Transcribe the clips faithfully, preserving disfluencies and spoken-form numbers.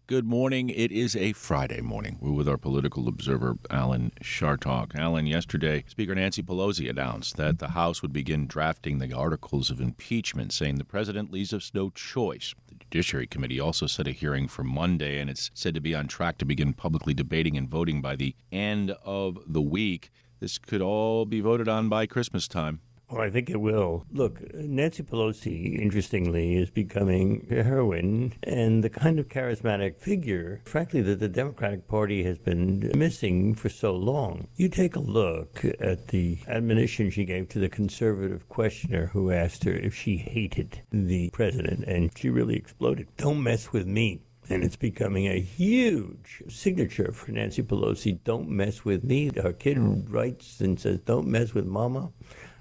Good morning. It is a Friday morning. We're with our political observer, Alan Chartock. Alan, yesterday, Speaker Nancy Pelosi announced that the House would begin drafting the articles of impeachment, saying the president leaves us no choice. The Judiciary Committee also set a hearing for Monday, and it's said to be on track to begin publicly debating and voting by the end of the week. This could all be voted on by Christmas time. Well, I think it will. Look, Nancy Pelosi, interestingly, is becoming a heroine and the kind of charismatic figure, frankly, that the Democratic Party has been missing for so long. You take a look at the admonition she gave to the conservative questioner who asked her if she hated the president, and she really exploded. Don't mess with me. And it's becoming a huge signature for Nancy Pelosi. Don't mess with me. Her kid writes and says, don't mess with mama.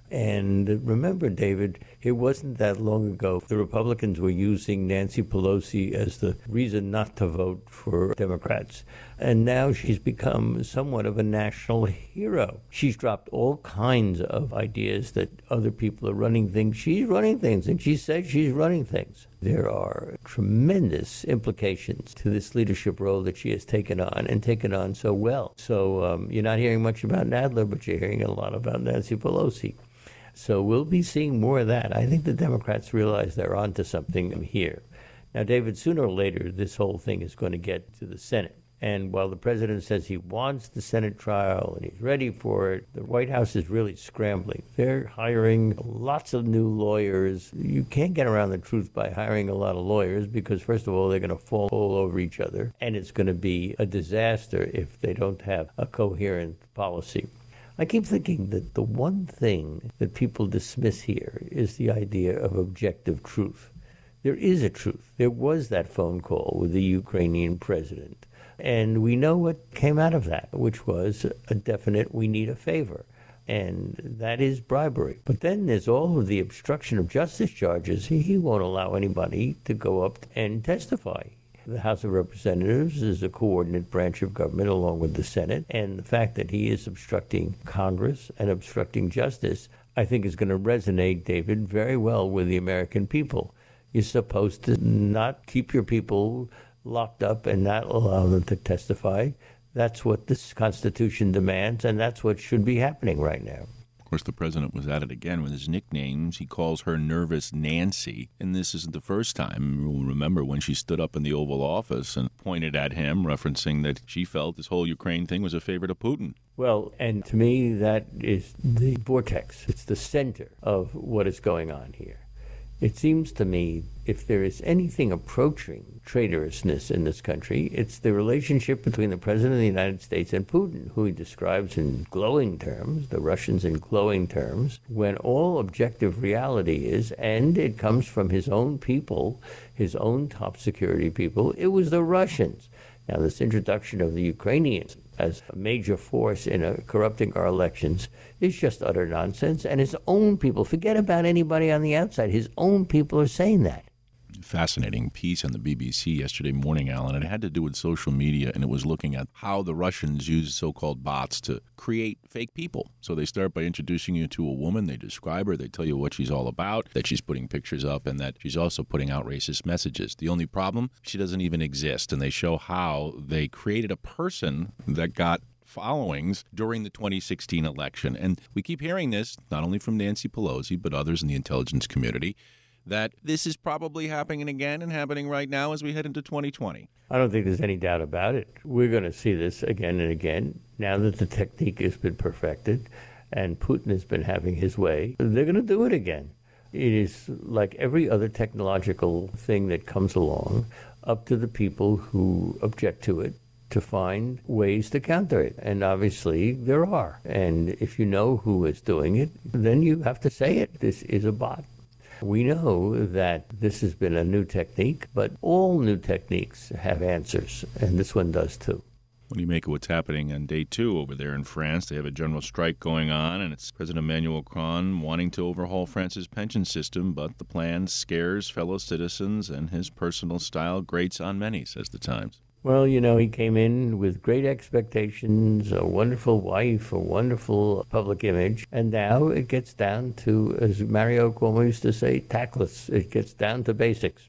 And remember, David, it wasn't that long ago the Republicans were using Nancy Pelosi as the reason not to vote for Democrats. And now she's become somewhat of a national hero. She's dropped all kinds of ideas that other people are running things. She's running things, and she says she's running things. There are tremendous implications to this leadership role that she has taken on, and taken on so well. So um, you're not hearing much about Nadler, but you're hearing a lot about Nancy Pelosi. So we'll be seeing more of that. I think the Democrats realize they're onto something here. Now, David, sooner or later, this whole thing is going to get to the Senate. And while the president says he wants the Senate trial and he's ready for it, the White House is really scrambling. They're hiring lots of new lawyers. You can't get around the truth by hiring a lot of lawyers because, first of all, they're going to fall all over each other. And it's going to be a disaster if they don't have a coherent policy. I keep thinking that the one thing that people dismiss here is the idea of objective truth. There is a truth. There was that phone call with the Ukrainian president. And we know what came out of that, which was a definite, we need a favor. And that is bribery. But then there's all of the obstruction of justice charges. He, he won't allow anybody to go up and testify. The House of Representatives is a coordinate branch of government along with the Senate, and the fact that he is obstructing Congress and obstructing justice, I think is going to resonate, David, very well with the American people. You're supposed to not keep your people locked up and not allow them to testify. That's what this Constitution demands, and that's what should be happening right now. Of course, the president was at it again with his nicknames. He calls her Nervous Nancy, and this isn't the first time. You'll remember when she stood up in the Oval Office and pointed at him, referencing that she felt this whole Ukraine thing was a favor to Putin. Well, and to me, that is the vortex. It's the center of what is going on here. It seems to me if there is anything approaching traitorousness in this country, it's the relationship between the President of the United States and Putin, who he describes in glowing terms, the Russians in glowing terms, when all objective reality is, and it comes from his own people, his own top security people, it was the Russians. Now, this introduction of the Ukrainians as a major force in uh, corrupting our elections is just utter nonsense. And his own people, forget about anybody on the outside, his own people are saying that. Fascinating piece on the B B C yesterday morning, Alan. It had to do with social media, and it was looking at how the Russians use so-called bots to create fake people. So they start by introducing you to a woman. They describe her. They tell you what she's all about, that she's putting pictures up, and that she's also putting out racist messages. The only problem, she doesn't even exist, and they show how they created a person that got followings during the twenty sixteen election. And we keep hearing this, not only from Nancy Pelosi, but others in the intelligence community, that this is probably happening again and happening right now as we head into twenty twenty. I don't think there's any doubt about it. We're going to see this again and again. Now that the technique has been perfected and Putin has been having his way, they're going to do it again. It is like every other technological thing that comes along, up to the people who object to it to find ways to counter it. And obviously there are. And if you know who is doing it, then you have to say it. This is a bot. We know that this has been a new technique, but all new techniques have answers, and this one does too. What do you make of what's happening on day two over there in France? They have a general strike going on, and it's President Emmanuel Macron wanting to overhaul France's pension system, but the plan scares fellow citizens, and his personal style grates on many, says the Times. Well, you know, he came in with great expectations, a wonderful wife, a wonderful public image, and now it gets down to, as Mario Cuomo used to say, tactless. It gets down to basics.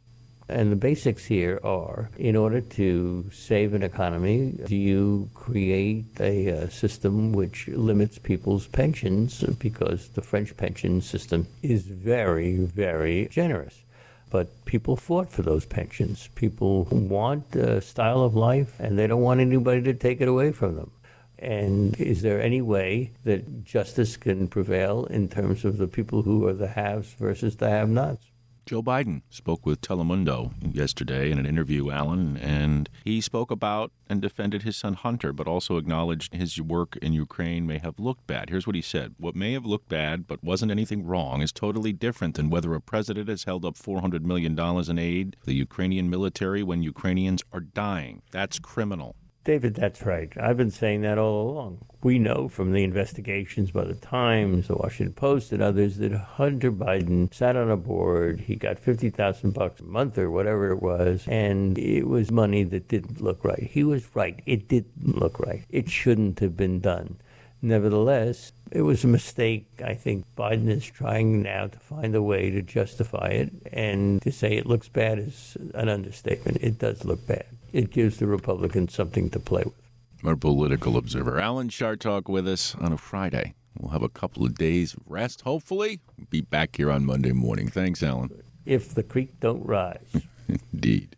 And the basics here are, in order to save an economy, do you create a uh, system which limits people's pensions, because the French pension system is very, very generous. But people fought for those pensions. People want a style of life, and they don't want anybody to take it away from them. And is there any way that justice can prevail in terms of the people who are the haves versus the have-nots? Joe Biden spoke with Telemundo yesterday in an interview, Alan, and he spoke about and defended his son Hunter, but also acknowledged his work in Ukraine may have looked bad. Here's what he said. What may have looked bad but wasn't anything wrong is totally different than whether a president has held up four hundred million dollars in aid to the Ukrainian military when Ukrainians are dying. That's criminal. David, that's right. I've been saying that all along. We know from the investigations by the Times, the Washington Post, and others that Hunter Biden sat on a board. He got fifty thousand bucks a month or whatever it was, and it was money that didn't look right. He was right. It didn't look right. It shouldn't have been done. Nevertheless, it was a mistake. I think Biden is trying now to find a way to justify it, and to say it looks bad is an understatement. It does look bad. It gives the Republicans something to play with. Our political observer, Alan Chartock, with us on a Friday. We'll have a couple of days of rest, hopefully. Be back here on Monday morning. Thanks, Alan. If the creek don't rise. Indeed.